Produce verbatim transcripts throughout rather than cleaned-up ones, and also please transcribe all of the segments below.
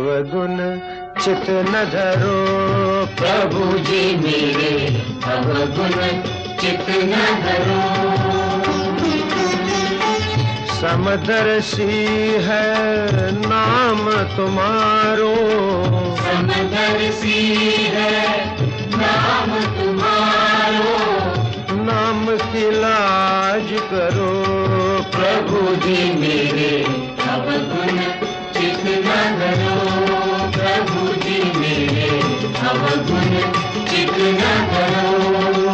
अवगुण चित न धरो। प्रभु जी मेरे अवगुण चित न धरो। समदर्शी है नाम तुम्हारो, समदर्शी है नाम तुम्हारो। नाम की लाज करो। प्रभु जी मेरे अवगुण चित न धरो। प्रभु जी मेरे अवगुण चित न धरो।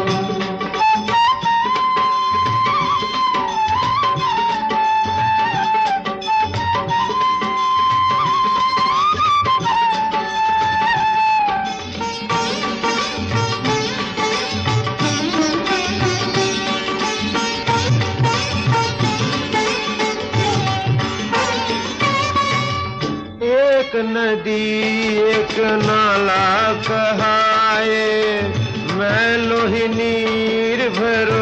एक नदी एक नाला कहाए, मैलो ही नीर भरो।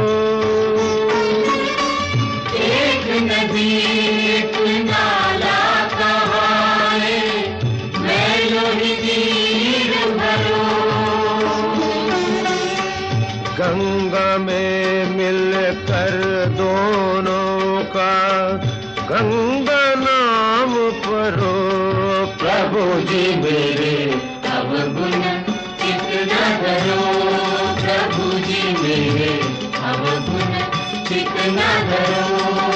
एक नदी एक नाला कहाए, मैलो ही नीर भरो। गंगा में मिलकर दोनों का गंगा नाम परो। प्रभु जी मेरे अवगुण चित न धरो। प्रभु जी मेरे अवगुण चित न धरो।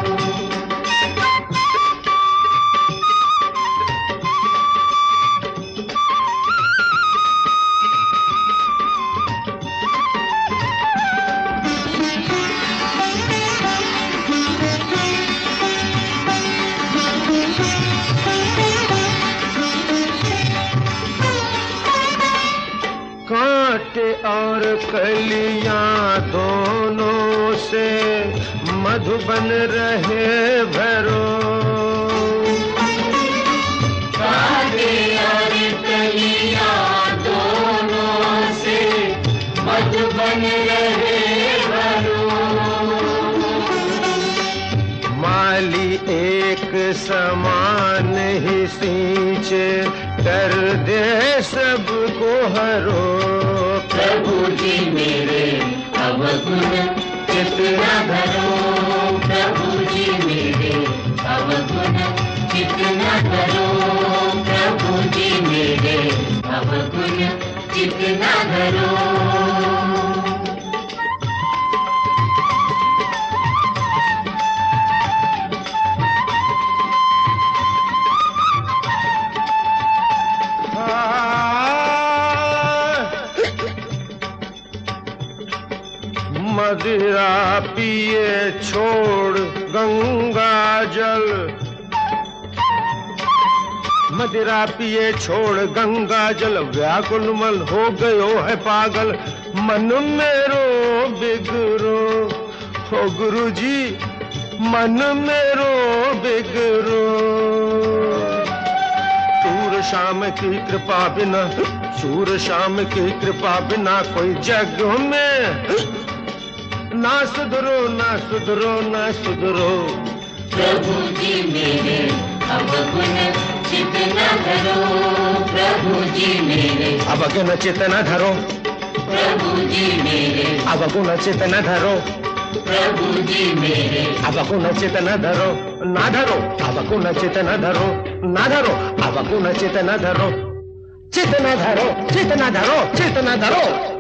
कांटे और कलियां दोनों से मधुबन रहे भरो। कांटे और कलियां दोनों से मधुबन रहे भरो। माली एक समान ही सींचे, कर दे सबको हरो। प्रभु जी मेरे अवगुण चित न धरो। प्रभु जी मेरे अवगुण चित न धरो। प्रभु जी मेरे अवगुण चित न धरो। मदिरा पिए छोड़ गंगा जल, मदिरा पिए छोड़ गंगा जल। व्याकुल मन हो गयो है पागल, मन मेरो बिगरो। हो गुरु जी मन मेरो बिगरो। सूर शाम की कृपा बिना, सूर शाम की कृपा बिना कोई जग में ना सुधरो, ना सुधरो, ना सुधरो। प्रभु जी मेरे अवगुण चित न धरो। प्रभु जी मेरे अवगुण चित न धरो। प्रभु जी मेरे अवगुण चित न धरो। प्रभु जी मेरे अवगुण चित न धरो। ना धरो अवगुण चित न धरो। ना धरो अवगुण चित न धरो। चित न धरो, चित न धरो, चित न धरो।